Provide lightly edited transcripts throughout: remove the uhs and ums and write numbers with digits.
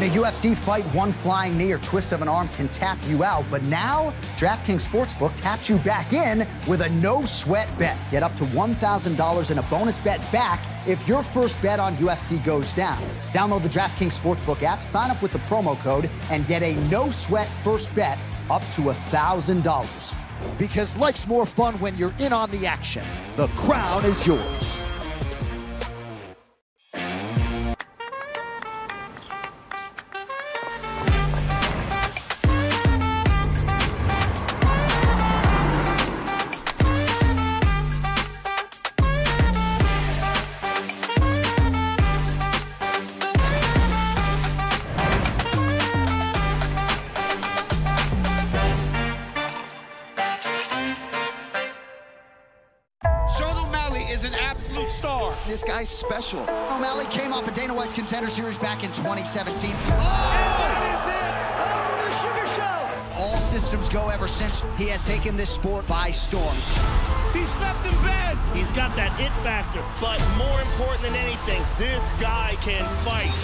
In a UFC fight, one flying knee or twist of an arm can tap you out, but now DraftKings Sportsbook taps you back in with a no-sweat bet. Get up to $1,000 in a bonus bet back if your first bet on UFC goes down. Download the DraftKings Sportsbook app, sign up with the promo code, and get a no-sweat first bet up to $1,000. Because life's more fun when you're in on the action. The crown is yours. This guy's special. O'Malley came off of Dana White's Contender Series back in 2017. Oh! That is it! Oh, the Sugar Show! All systems go ever since. He has taken this sport by storm. He slept in bed! He's got that it factor, but more important than anything, this guy can fight.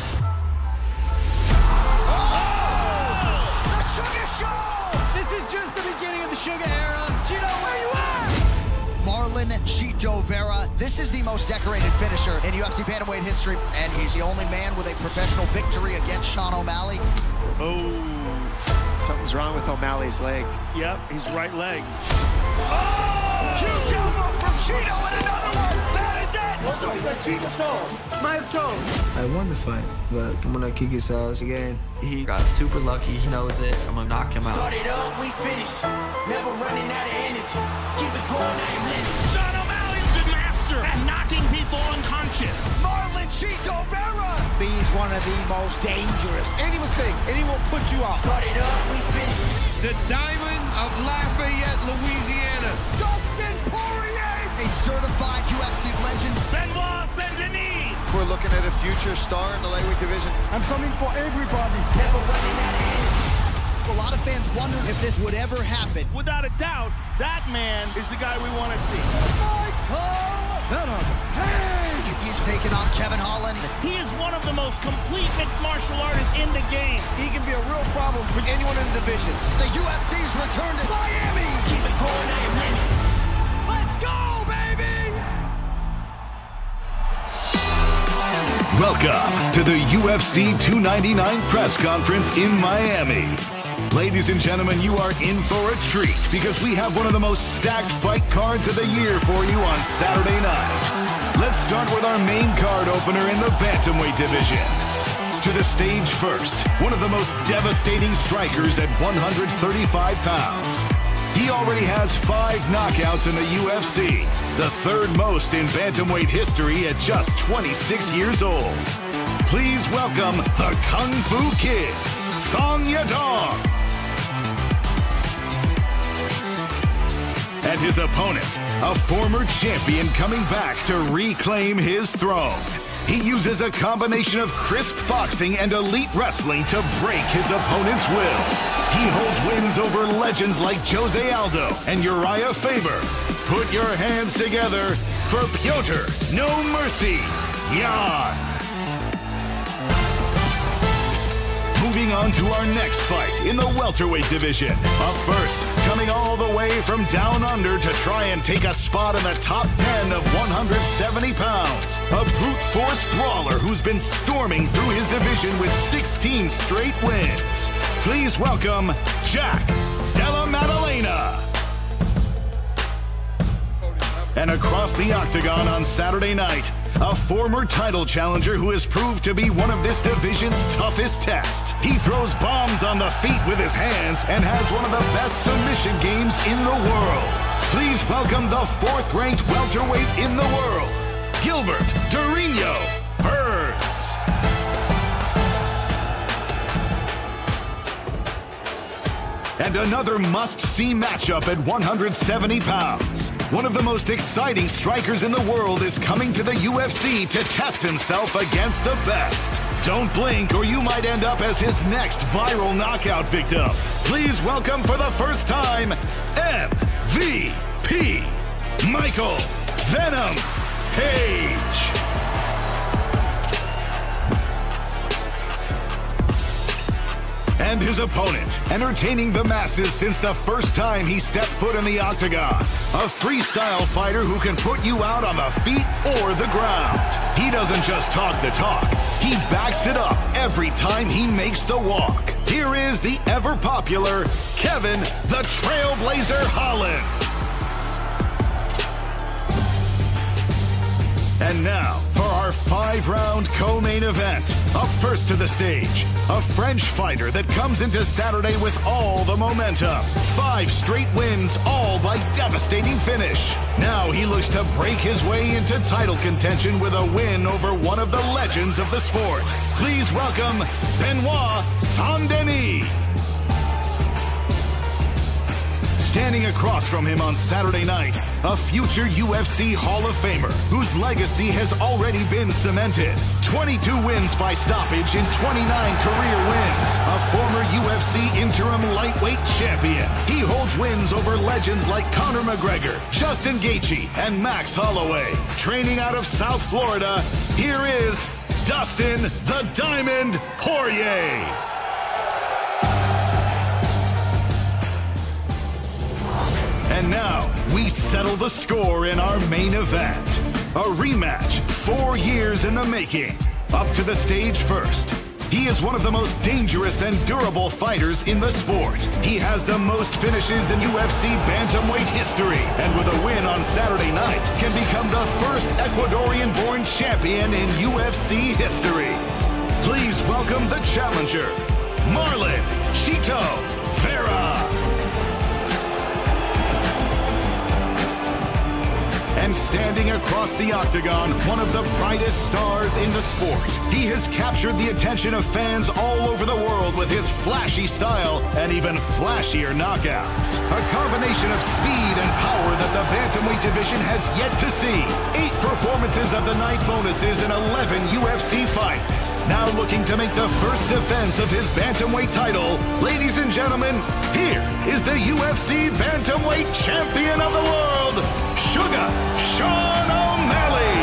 Oh! The Sugar Show! This is just the beginning of the Sugar era. Chito, where you at? Marlon Chito Vera. This is the most decorated finisher in UFC bantamweight history, and he's the only man with a professional victory against Sean O'Malley. Oh, something's wrong with O'Malley's leg. Yep, his right leg. Oh! Huge elbow from Chito and another one. That is it. Welcome to the Chito Show. My toes. I won the fight, but I'm gonna kick his ass again. He got super lucky. He knows it. I'm gonna knock him out. Started up, we finish. Never running out of energy. Keep it going, I ain't letting. Sean O'Malley is a master at knocking people unconscious. Marlon Chito Vera. He's one of the most dangerous. Any mistake, and he will put you out. Started up, we finish. The Diamond of Lafayette, Louisiana. Dustin Poirier. A certified UFC legend. Benoit Saint-Denis. We're looking at a future star in the lightweight division. I'm coming for everybody. Never running out of energy. A lot of fans wondered if this would ever happen. Without a doubt, that man is the guy we want to see. Michael Venom Page. He's taken on Kevin Holland. He is one of the most complete mixed martial artists in the game. He can be a real problem for anyone in the division. The UFC's return to Miami. Keep it going, I ain't letting. Let's go, baby! Welcome to the UFC 299 press conference in Miami. Ladies and gentlemen, you are in for a treat because we have one of the most stacked fight cards of the year for you on Saturday night. Let's start with our main card opener in the bantamweight division. To the stage first, one of the most devastating strikers at 135 pounds. He already has 5 knockouts in the UFC, the third most in bantamweight history at just 26 years old. Please welcome the Kung Fu Kid, Song Yadong. And his opponent, a former champion coming back to reclaim his throne. He uses a combination of crisp boxing and elite wrestling to break his opponent's will. He holds wins over legends like Jose Aldo and Uriah Faber. Put your hands together for Piotr No Mercy Yan. Moving on to our next fight in the welterweight division. Up first, coming all the way from down under to try and take a spot in the top 10 of 170 pounds. A brute force brawler who's been storming through his division with 16 straight wins. Please welcome Jack Della Maddalena. And across the octagon on Saturday night, a former title challenger who has proved to be one of this division's toughest tests. He throws bombs on the feet with his hands and has one of the best submission games in the world. Please welcome the 4th-ranked welterweight in the world, Gilbert Durinho Burns. And another must-see matchup at 170 pounds. One of the most exciting strikers in the world is coming to the UFC to test himself against the best. Don't blink or you might end up as his next viral knockout victim. Please welcome for the first time, MVP, Michael Venom Page. And his opponent, entertaining the masses since the first time he stepped foot in the octagon. A freestyle fighter who can put you out on the feet or the ground. He doesn't just talk the talk, he backs it up every time he makes the walk. Here is the ever-popular Kevin the Trailblazer Holland. And now, for our 5-round co-main event. Up first to the stage, a French fighter that comes into Saturday with all the momentum. 5 straight wins, all by devastating finish. Now he looks to break his way into title contention with a win over one of the legends of the sport. Please welcome Benoit Saint-Denis. Standing across from him on Saturday night, a future UFC Hall of Famer whose legacy has already been cemented. 22 wins by stoppage in 29 career wins. A former UFC interim lightweight champion. He holds wins over legends like Conor McGregor, Justin Gaethje, and Max Holloway. Training out of South Florida, here is Dustin the Diamond Poirier. And now, we settle the score in our main event. A rematch, 4 years in the making. Up to the stage first. He is one of the most dangerous and durable fighters in the sport. He has the most finishes in UFC bantamweight history. And with a win on Saturday night, can become the first Ecuadorian-born champion in UFC history. Please welcome the challenger, Marlon Chito Vera. And standing across the octagon, one of the brightest stars in the sport. He has captured the attention of fans all over the world with his flashy style and even flashier knockouts. A combination of speed and power that the bantamweight division has yet to see. 8 performances of the night bonuses in 11 UFC fights. Now looking to make the first defense of his bantamweight title. Ladies and gentlemen, here is the UFC bantamweight champion of the world, Sugar Sean O'Malley.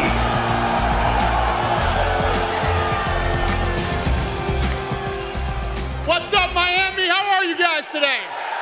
What's up, Miami? How are you guys today?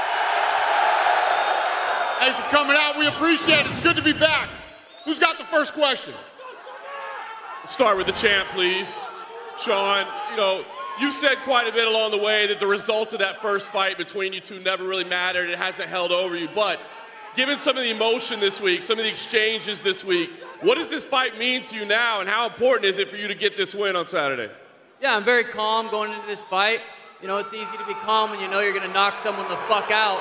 Thanks for coming out. We appreciate it. It's good to be back. Who's got the first question? Let's start with the champ, please. Sean, you know, you've said quite a bit along the way that the result of that first fight between you two never really mattered. It hasn't held over you. But given some of the emotion this week, some of the exchanges this week, what does this fight mean to you now, and how important is it for you to get this win on Saturday? Yeah, I'm very calm going into this fight. You know, it's easy to be calm when you know you're going to knock someone the fuck out.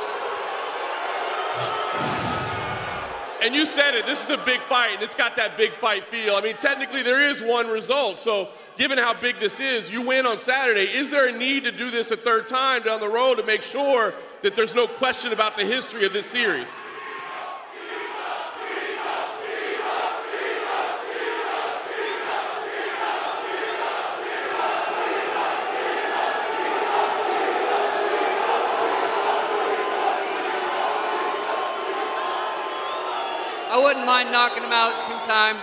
And you said it, this is a big fight, and it's got that big fight feel. I mean, technically there is one result, so given how big this is, you win on Saturday. Is there a need to do this a third time down the road to make sure that there's no question about the history of this series? I wouldn't mind knocking him out 2 times.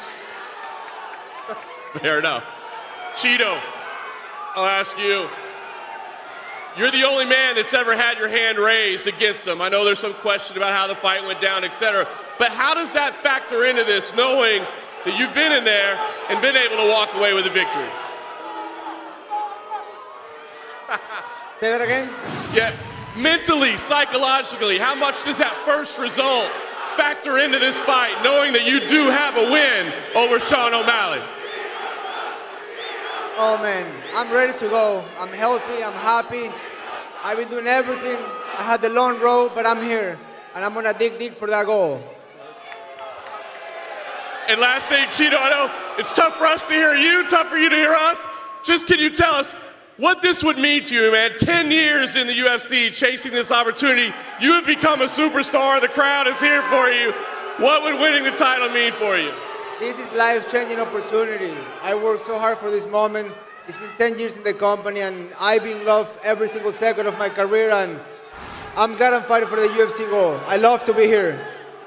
Fair enough. Chito, I'll ask you. You're the only man that's ever had your hand raised against him. I know there's some question about how the fight went down, etc. But how does that factor into this, knowing that you've been in there and been able to walk away with a victory? Say that again? Yeah, mentally, psychologically, how much does that first result factor into this fight, knowing that you do have a win over Sean O'Malley? Oh man, I'm ready to go. I'm healthy, I'm happy. I've been doing everything. I had the long road, but I'm here. And I'm gonna dig deep for that goal. And last thing, Chito, I know it's tough for us to hear you, tough for you to hear us. Just can you tell us what this would mean to you, man? 10 years in the UFC, chasing this opportunity. You have become a superstar. The crowd is here for you. What would winning the title mean for you? This is life-changing opportunity. I worked so hard for this moment. It's been 10 years in the company, and I've been loved every single second of my career, and I'm glad I'm fighting for the UFC goal. I love to be here.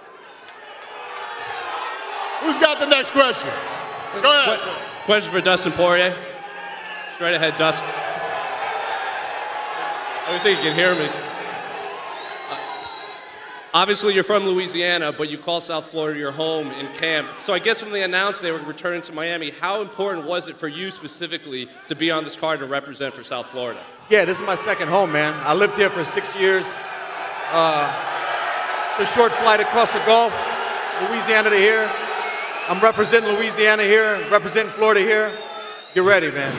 Who's got the next question? Go ahead. Question for Dustin Poirier. Straight ahead, Dustin. I think you can hear me. Obviously, you're from Louisiana, but you call South Florida your home in camp. So I guess when they announced they were returning to Miami, how important was it for you specifically to be on this card to represent for South Florida? Yeah, this is my second home, man. I lived here for 6 years. It's a short flight across the Gulf, Louisiana to here. I'm representing Louisiana here, representing Florida here. Get ready, man.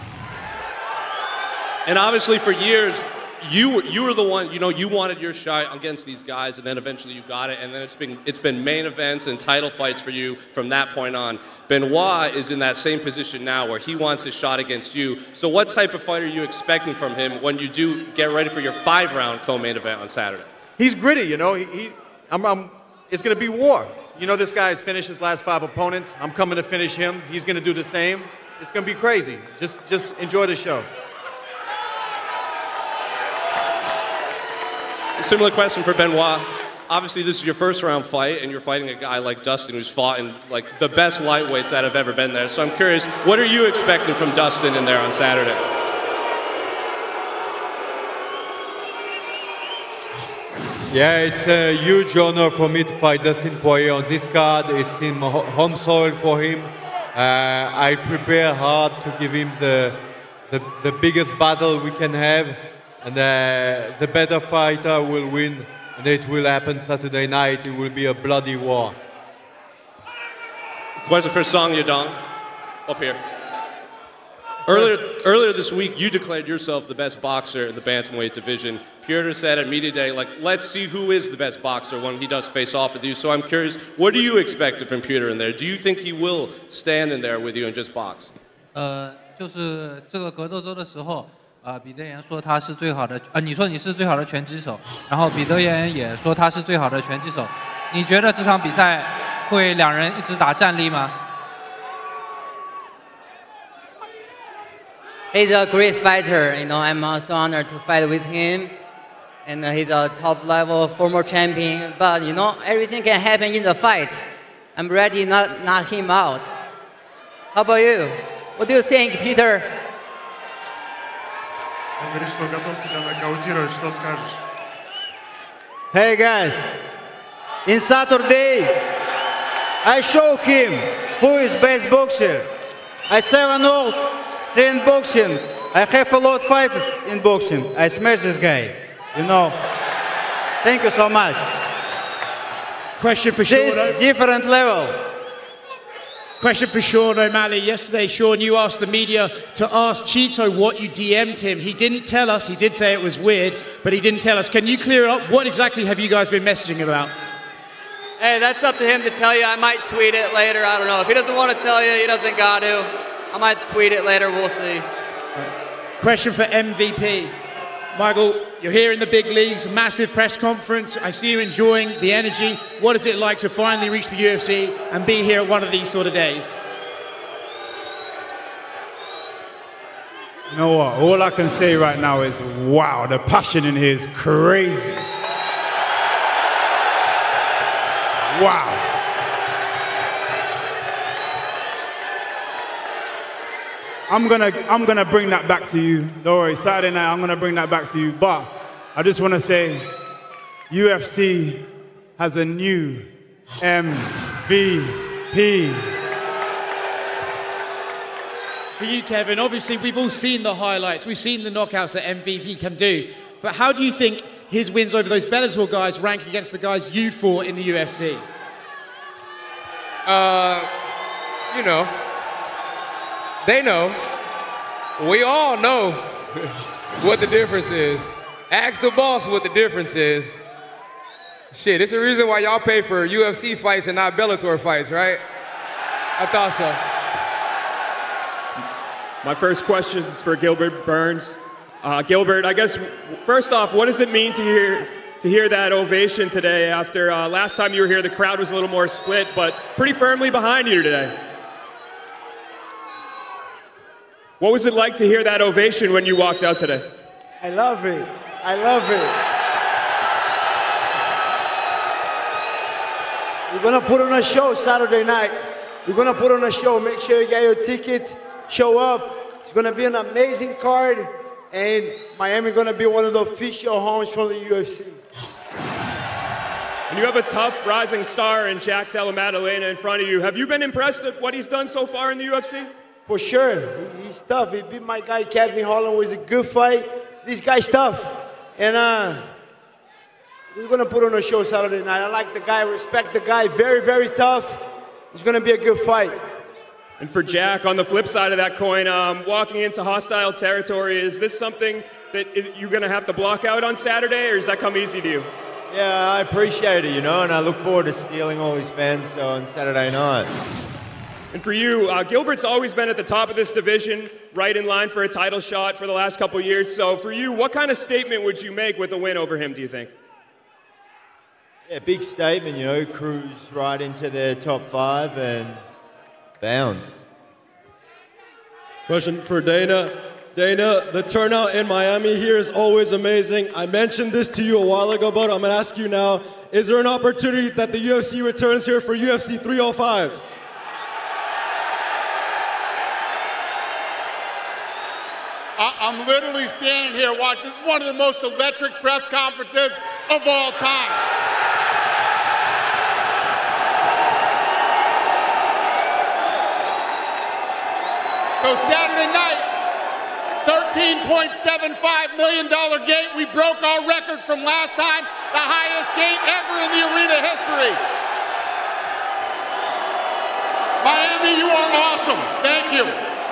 And obviously for years, you were the one, you wanted your shot against these guys, and then eventually you got it, and then it's been main events and title fights for you from that point on. Benoit is in that same position now where he wants his shot against you. So what type of fight are you expecting from him when you do get ready for your 5-round co-main event on Saturday? He's gritty, it's going to be war. This guy's finished his last 5 opponents. I'm coming to finish him. He's going to do the same. It's going to be crazy. Just enjoy the show. Similar question for Benoit. Obviously, this is your first-round fight, and you're fighting a guy like Dustin who's fought in like the best lightweights that have ever been there. So I'm curious, what are you expecting from Dustin in there on Saturday? Yeah, it's a huge honor for me to fight Dustin Poirier on this card. It's in home soil for him. I prepare hard to give him the biggest battle we can have. And the better fighter will win, and it will happen Saturday night. It will be a bloody war. Question for Song Yadong, up here. Earlier this week, you declared yourself the best boxer in the bantamweight division. Pyotr said at media day, let's see who is the best boxer when he does face off with you. So I'm curious, what do you expect from Pyotr in there? Do you think he will stand in there with you and just box? 就是这个格斗周的时候。彼得岩说他是最好的，你说你是最好的拳击手，然后彼得岩也说他是最好的拳击手。你觉得这场比赛会两人一直打战力吗 ？He's a great fighter. I'm so honored to fight with him, and he's a top-level former champion. But everything can happen in the fight. I'm ready to knock him out. How about you? What do you think, Peter? Hey guys, in Saturday, I show him who is best boxer. I 7-0 train boxing. I have a lot of fights in boxing. I smash this guy, Thank you so much. Question for Sean. This different level. Question for Sean O'Malley. Yesterday, Sean, you asked the media to ask Chito what you DM'd him. He didn't tell us. He did say it was weird, but he didn't tell us. Can you clear it up? What exactly have you guys been messaging about? Hey, that's up to him to tell you. I might tweet it later. I don't know. If he doesn't want to tell you, he doesn't got to. I might tweet it later. We'll see. Question for MVP. Michael, you're here in the big leagues, massive press conference. I see you enjoying the energy. What is it like to finally reach the UFC and be here at one of these sort of days? You know what? All I can say right now is, wow, the passion in here is crazy. Wow. I'm gonna bring that back to you. Don't worry, Saturday night I'm gonna bring that back to you. But I just wanna say, UFC has a new MVP. For you, Kevin, obviously we've all seen the highlights. We've seen the knockouts that MVP can do. But how do you think his wins over those Bellator guys rank against the guys you fought in the UFC? They know. We all know what the difference is. Ask the boss what the difference is. Shit, it's the reason why y'all pay for UFC fights and not Bellator fights, right? I thought so. My first question is for Gilbert Burns. Gilbert, I guess, first off, what does it mean to hear that ovation today after last time you were here, the crowd was a little more split, but pretty firmly behind you today? What was it like to hear that ovation when you walked out today? I love it. I love it. We're going to put on a show Saturday night. We're going to put on a show. Make sure you get your ticket. Show up. It's going to be an amazing card. and Miami going to be one of the official homes from the UFC. And you have a tough rising star in Jack Della Maddalena in front of you. Have you been impressed at what he's done so far in the UFC? For sure. He's tough. He beat my guy Kevin Holland. It was a good fight. This guy's tough. And we're going to put on a show Saturday night. I like the guy. I respect the guy. Very, very tough. It's going to be a good fight. And for Jack, on the flip side of that coin, walking into hostile territory, is this something that you're going to have to block out on Saturday, or does that come easy to you? Yeah, I appreciate it, you know, and I look forward to stealing all his fans on Saturday night. And for you, Gilbert's always been at the top of this division, right in line for a title shot for the last couple of years. So for you, what kind of statement would you make with a win over him, do you think? Yeah, big statement, you know, cruise right into the top 5 and bounce. Question for Dana. Dana, the turnout in Miami here is always amazing. I mentioned this to you a while ago, but I'm going to ask you now. Is there an opportunity that the UFC returns here for UFC 305? I'm literally standing here watching. This is one of the most electric press conferences of all time. So Saturday night, $13.75 million gate. We broke our record from last time, the highest gate ever in the arena history. Miami, you are awesome. Thank you.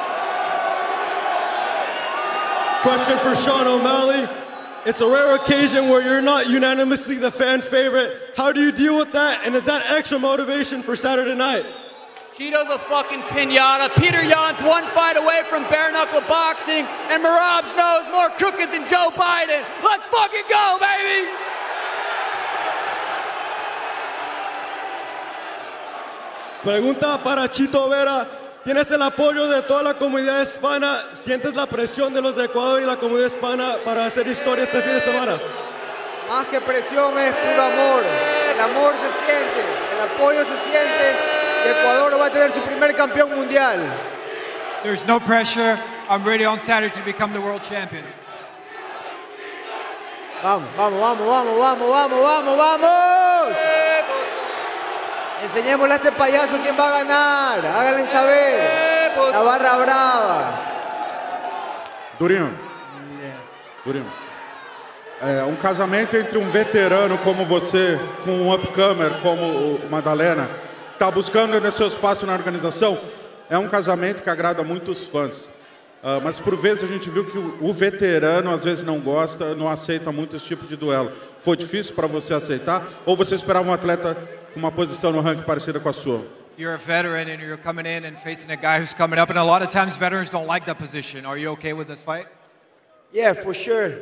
Question for Sean O'Malley. It's a rare occasion where you're not unanimously the fan favorite. How do you deal with that? And is that extra motivation for Saturday night? Cheeto's a fucking pinata. Peter Yan's one fight away from bare knuckle boxing, and Merab's nose more crooked than Joe Biden. Let's fucking go, baby! Pregunta para Chito Vera. Tienes el apoyo de toda la comunidad hispana. ¿Sientes la presión de los de Ecuador y la comunidad hispana para hacer historia este fin de semana? Más que presión es puro amor. El amor se siente, el apoyo se siente. Ecuador va a tener su primer campeón mundial. There's no pressure. I'm ready on Saturday to become the world champion. Vamos, vamos, vamos, vamos, vamos, vamos, vamos, vamos. Enseñémosle a este payaso quién va a ganar. Háganle saber. La barra brava. Durinho. Durinho. Um casamento entre um veterano como você, com um upcomer como o Maddalena, está buscando ainda seu espaço na organização, é um casamento que agrada muitos fãs. Mas por vezes a gente viu que o veterano às vezes não gosta, não aceita muito esse tipo de duelo. Foi difícil para você aceitar? Ou você esperava um atleta com uma posição no ranking parecida com a sua? You're a veteran and you're coming in and facing a guy who's coming up, and a lot of times veterans don't like that position. Are you okay with this fight? Yeah, for sure.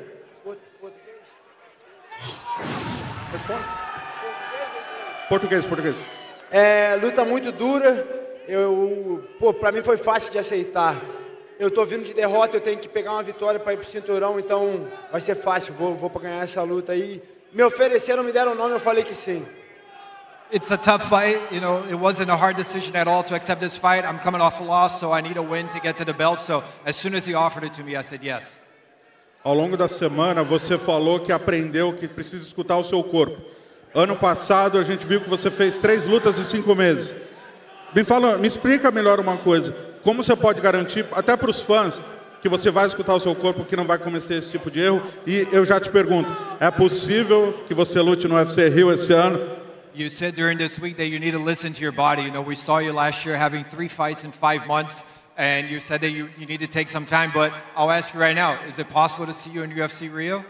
Português. Luta muito dura. Pra mim foi fácil de aceitar. Eu tô vindo de derrota, eu tenho que pegar uma vitória para ir pro cinturão, então vai ser fácil. Vou para ganhar essa luta aí. Me ofereceram, me deram o nome, eu falei que sim. It's a tough fight. You know, it wasn't a hard decision at all to accept this fight. I'm coming off a loss, so I need a win to get to the belt. So as soon as he offered it to me, I said yes. Ao longo da semana, você falou que aprendeu que precisa escutar o seu corpo. Ano passado, a gente viu que você fez 3 lutas em 5 meses. Me explica melhor uma coisa. Como você pode garantir, até para os fãs, que você vai escutar o seu corpo, que não vai cometer esse tipo de erro? E eu já te pergunto, é possível que você lute no UFC Rio esse ano? You said during this week that you need to listen to your body. You know, we saw you last year having 3 fights in 5 months, and you said that you need to take some time, but I'll ask you right now, is it possible to see you in UFC Rio?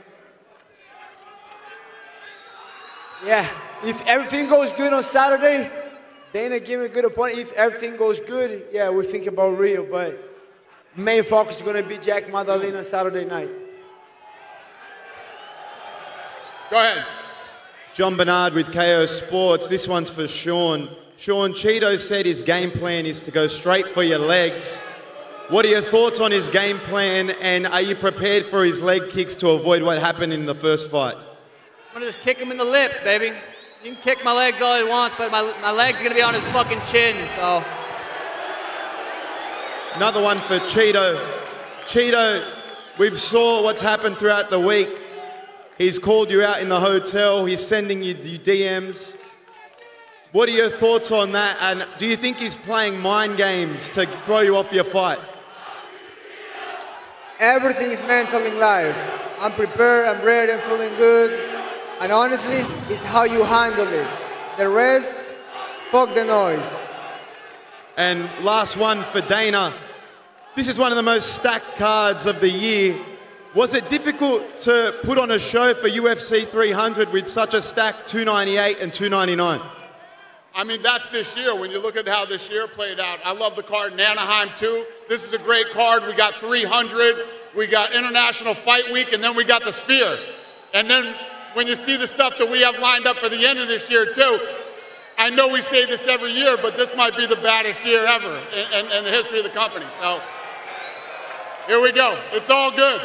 Yeah, if everything goes good on Saturday, Dana gave me a good opponent. If everything goes good, yeah, we think about Rio, but main focus is going to be Jack Maddalena Saturday night. Go ahead. John Bernard with KO Sports. This one's for Sean. Sean, Cheeto said his game plan is to go straight for your legs. What are your thoughts on his game plan, and are you prepared for his leg kicks to avoid what happened in the first fight? I'm gonna just kick him in the lips, baby. You can kick my legs all you want, but my leg's gonna be on his fucking chin, so. Another one for Cheeto. Cheeto, We've saw what's happened throughout the week. He's called you out in the hotel. He's sending you DMs. What are your thoughts on that? And do you think he's playing mind games to throw you off your fight? Everything is mental in life. I'm prepared, I'm ready, I'm feeling good. And honestly, it's how you handle it. The rest, fuck the noise. And last one for Dana. This is one of the most stacked cards of the year. Was it difficult to put on a show for UFC 300 with such a stacked 298 and 299? I mean, that's this year. When you look at how this year played out, I love the card in Anaheim, too. This is a great card. We got 300. We got International Fight Week, and then we got the Sphere. And then when you see the stuff that we have lined up for the end of this year, too, I know we say this every year, but this might be the baddest year ever in the history of the company. So here we go. It's all good.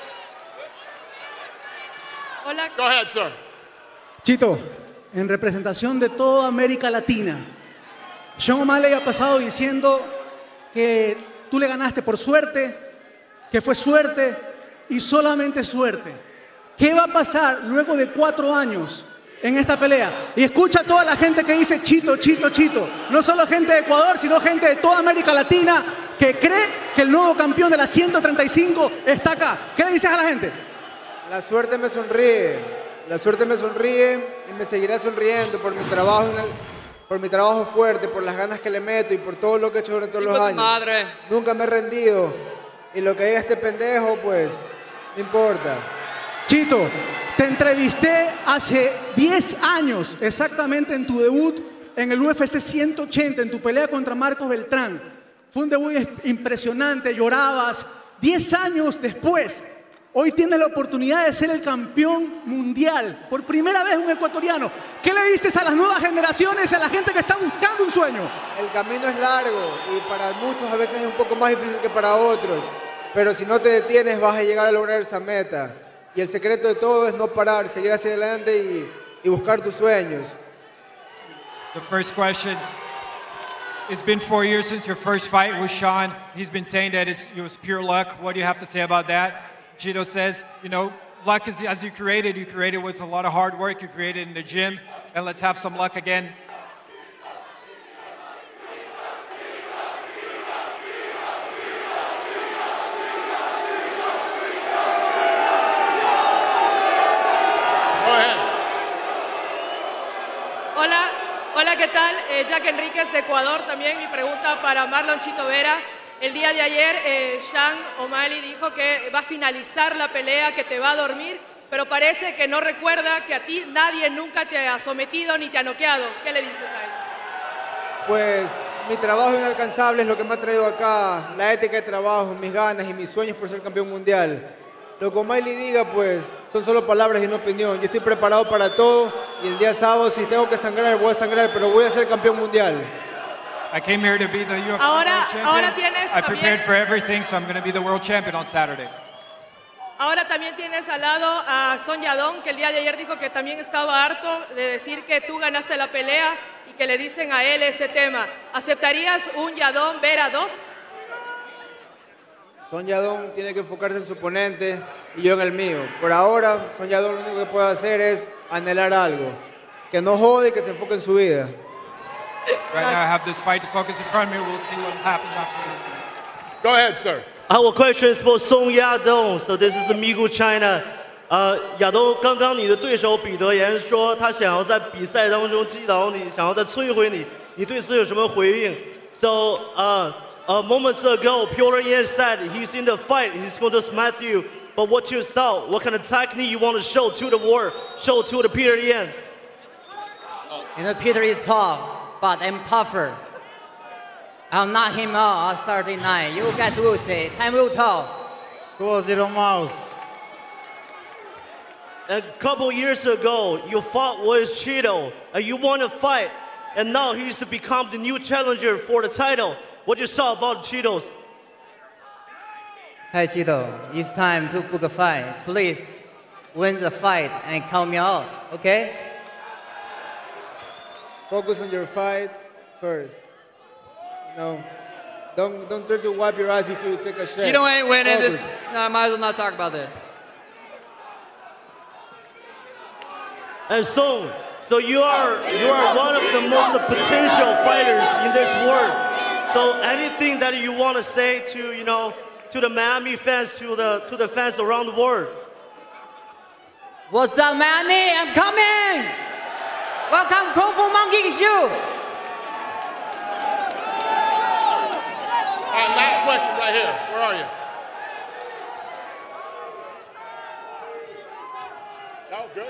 Hola. Go ahead, sir. Chito, en representación de toda América Latina, Sean O'Malley ha pasado diciendo que tú le ganaste por suerte, que fue suerte y solamente suerte. ¿Qué va a pasar luego de 4 años en esta pelea? Y escucha a toda la gente que dice Chito, Chito, Chito. No solo gente de Ecuador, sino gente de toda América Latina que cree que el nuevo campeón de la 135 está acá. ¿Qué le dices a la gente? La suerte me sonríe. La suerte me sonríe y me seguirá sonriendo por mi trabajo, por mi trabajo fuerte, por las ganas que le meto y por todo lo que he hecho durante todos los años. Madre. Nunca me he rendido. Y lo que diga este pendejo, pues, no importa. Chito, te entrevisté hace 10 años, exactamente en tu debut en el UFC 180, en tu pelea contra Marcos Beltrán. Fue un debut impresionante, llorabas. 10 años después, hoy tienes la oportunidad de ser el campeón mundial. Por primera vez un ecuatoriano. ¿Qué le dices a las nuevas generaciones, a la gente que está buscando un sueño? El camino es largo y para muchos a veces es un poco más difícil que para otros. Pero si no te detienes vas a llegar a lograr esa meta. Y el secreto de todo es no parar, seguir hacia adelante y buscar tus sueños. The first question. It's been 4 years since your first fight with Sean. He's been saying that it was pure luck. What do you have to say about that? Chito says, you know, luck is as you created with a lot of hard work, you created in the gym, and let's have some luck again. Hola, ¿qué tal? Jack Enríquez de Ecuador también. Mi pregunta para Marlon Chito Vera. El día de ayer, Sean O'Malley dijo que va a finalizar la pelea, que te va a dormir, pero parece que no recuerda que a ti nadie nunca te ha sometido ni te ha noqueado. ¿Qué le dices a eso? Pues mi trabajo inalcanzable es lo que me ha traído acá, la ética de trabajo, mis ganas y mis sueños por ser campeón mundial. Lo que O'Malley diga, pues, son solo palabras y no opinión. Yo estoy preparado para todo y el día sábado, si tengo que sangrar, voy a sangrar, pero voy a ser campeón mundial. I came here to be the UFC Ahora world champion. tienes I también, prepared for everything, so I'm going to be the world champion on Saturday. ahora también tienes al lado a Son Yadong, que el día de ayer dijo que también estaba harto de decir que tú ganaste la pelea y que le dicen a él este tema. ¿Aceptarías un Yadong Vera 2? Son Yadong tiene que enfocarse en su oponente y yo en el mío. Por ahora, Son Yadong lo único que puede hacer es anhelar algo. Que no jode y que se enfoque en su vida. Right now I have this fight to focus in front of me. We'll see what happens after this. Go ahead, sir. Our question is for Song Yadong. So this is Migu China. 亚东，刚刚你的对手彼得言说他想要在比赛当中击倒你，想要再摧毁你，你对此有什么回应 ？So moments ago, Petr Yan said he's in the fight, he's going to smash you. But what you saw, what kind of technique you want to show to the world, show to the Petr Yan? You know, Peter is tough, but I'm tougher. I'll knock him out on Saturday night. You guys will see. Time will tell. A couple years ago, you fought with Chito, and you won a fight, and now he's become the new challenger for the title. What you saw about Cheetos? Hey Chito, it's time to book a fight. Please win the fight and count me out, okay? Focus on your fight first. No. Don't try to wipe your eyes before you take a shot. Cheeto ain't winning Focus. this. No, I might as well not talk about this. And so you are one of the most potential fighters in this world. So anything that you want to say to to the Miami fans, to the fans around the world? What's up, Miami? I'm coming. Welcome, Kung Fu Monkey Shu. All right, last question right here. Where are you? Oh, good.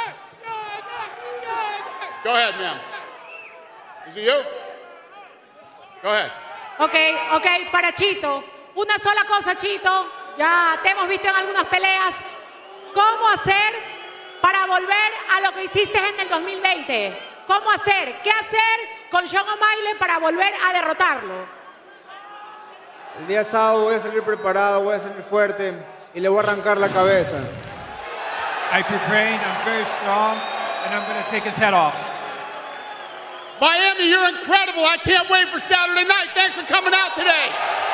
Go ahead, ma'am. Is it you? Go ahead. Ok, para Chito. Una sola cosa, Chito. Ya te hemos visto en algunas peleas. ¿Cómo hacer para volver a lo que hiciste en el 2020? ¿Cómo hacer? ¿Qué hacer con Sean O'Malley para volver a derrotarlo? El día sábado voy a salir preparado, voy a salir fuerte y le voy a arrancar la cabeza. I prepared, I'm very strong, and I'm going to take his head off. Miami, you're incredible. I can't wait for Saturday night. Thanks for coming out today.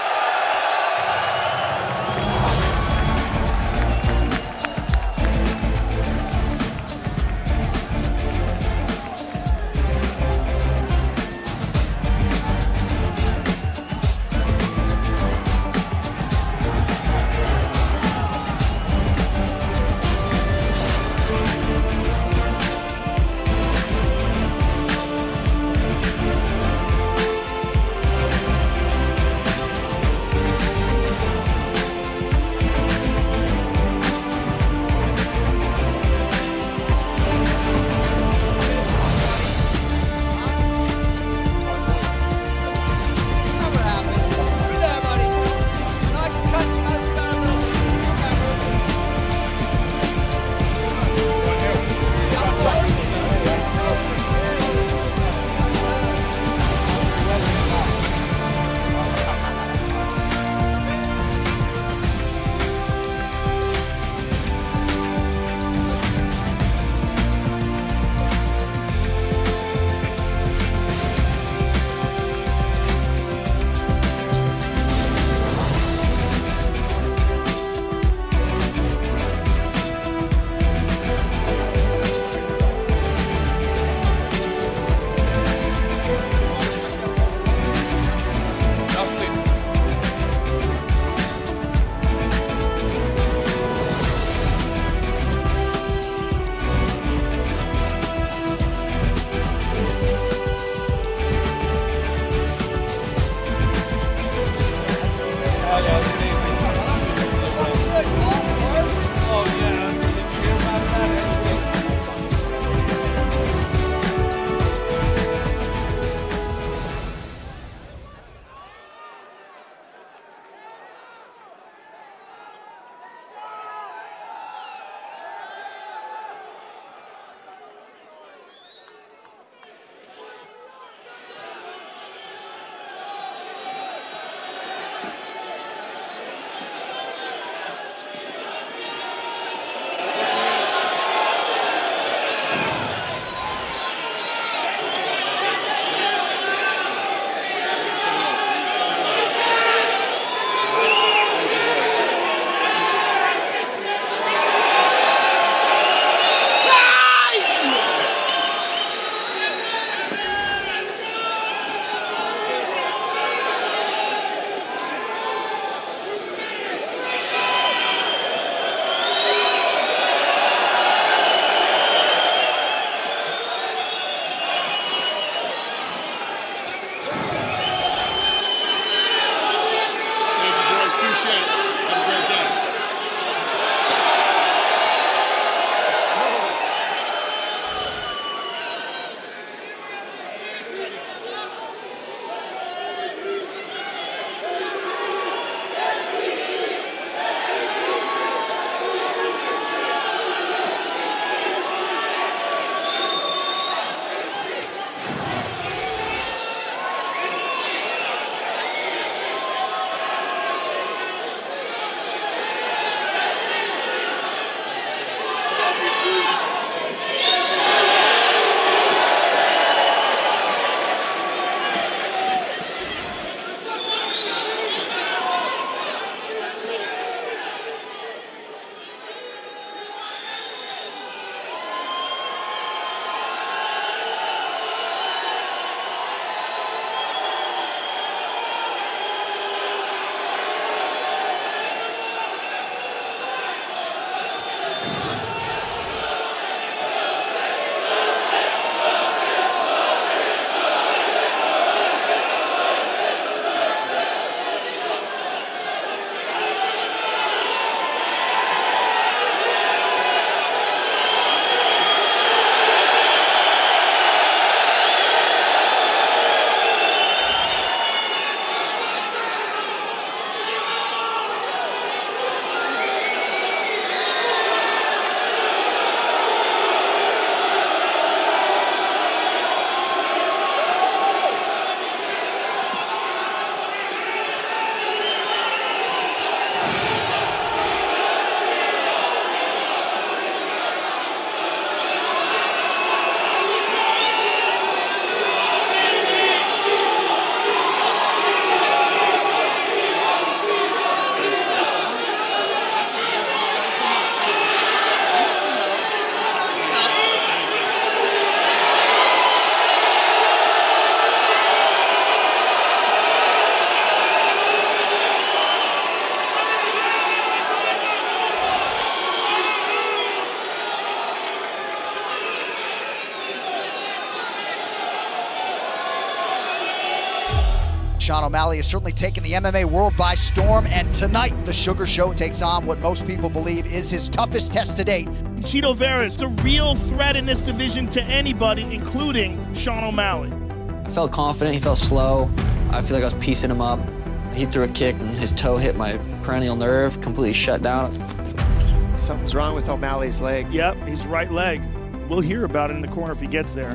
Sean O'Malley has certainly taken the MMA world by storm, and tonight the Sugar Show takes on what most people believe is his toughest test to date. Chito Vera is the real threat in this division to anybody, including Sean O'Malley. I felt confident, he felt slow. I feel like I was piecing him up. He threw a kick and his toe hit my peroneal nerve, completely shut down. Something's wrong with O'Malley's leg. Yep, his right leg. We'll hear about it in the corner if he gets there.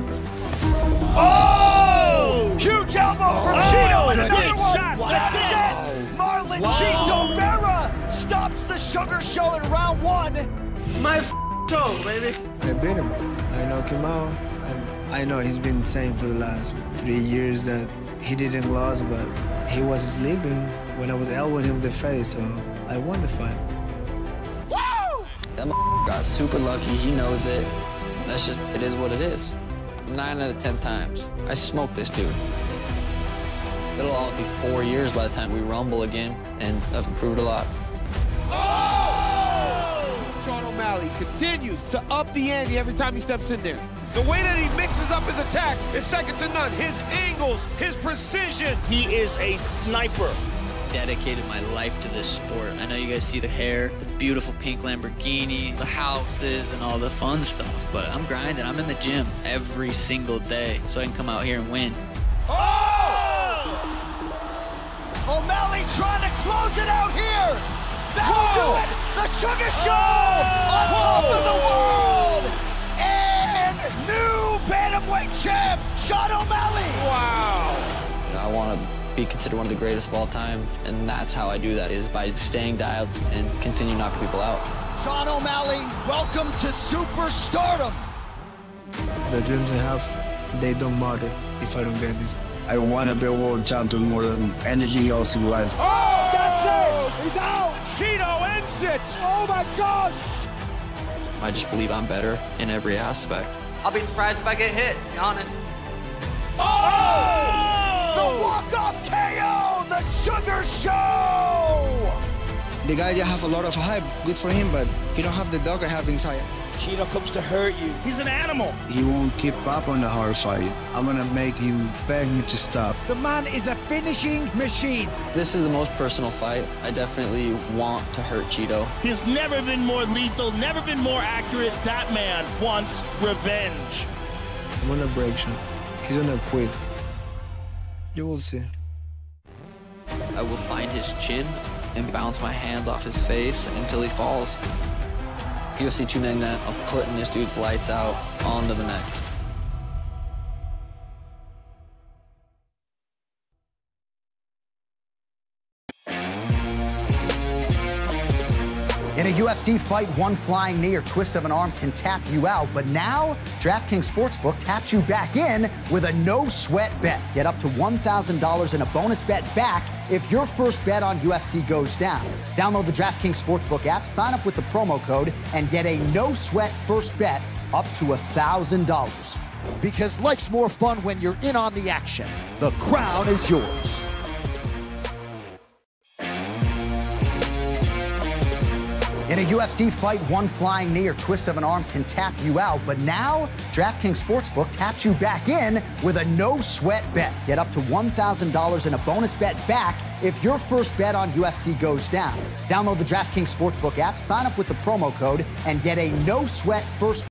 Oh! Huge elbow from Chito, and another one. This is it. Marlon Chito Vera stops the Sugar Show in round one. My toe, baby. I beat him. I knocked him out. I know he's been saying for the last 3 years that he didn't lose, but he was sleeping when I was elbowing him in the face, so I won the fight. Woo! That got super lucky. He knows it. That's just, it is what it is. 9 out of 10 times. I smoked this dude. It'll all be 4 years by the time we rumble again, and I've improved a lot. Sean O'Malley continues to up the ante every time he steps in there. The way that he mixes up his attacks is second to none. His angles, his precision. He is a sniper. Dedicated my life to this sport. I know you guys see the hair, the beautiful pink Lamborghini, the houses, and all the fun stuff, but I'm grinding. I'm in the gym every single day so I can come out here and win. O'Malley trying to close it out here. That'll do it. The Sugar Show on top of the world. And new bantamweight champ, Sean O'Malley. Wow. I want to be considered one of the greatest of all time, and that's how I do that, is by staying dialed and continue knocking people out. Sean O'Malley, welcome to superstardom. The dreams I have, they don't matter if I don't get this. I want to be a world champion more than anything else in life. Oh, that's it. He's out. Chito ends it. Oh, my God. I just believe I'm better in every aspect. I'll be surprised if I get hit, to be honest. The walk-off KO, the Sugar Show! The guy just have a lot of hype, good for him, but he don't have the dog I have inside. Chito comes to hurt you. He's an animal. He won't keep up on the hard fight. I'm going to make him beg me to stop. The man is a finishing machine. This is the most personal fight. I definitely want to hurt Chito. He's never been more lethal, never been more accurate. That man wants revenge. I'm gonna break Sean. He's gonna quit. You will see. I will find his chin and bounce my hands off his face until he falls. UFC 299, I'm putting this dude's lights out. On to the next. In a UFC fight, one flying knee or twist of an arm can tap you out, but now DraftKings Sportsbook taps you back in with a no-sweat bet. Get up to $1,000 in a bonus bet back if your first bet on UFC goes down. Download the DraftKings Sportsbook app, sign up with the promo code, and get a no-sweat first bet up to $1,000. Because life's more fun when you're in on the action. The crown is yours. In a UFC fight, one flying knee or twist of an arm can tap you out, but now DraftKings Sportsbook taps you back in with a no-sweat bet. Get up to $1,000 in a bonus bet back if your first bet on UFC goes down. Download the DraftKings Sportsbook app, sign up with the promo code, and get a no-sweat first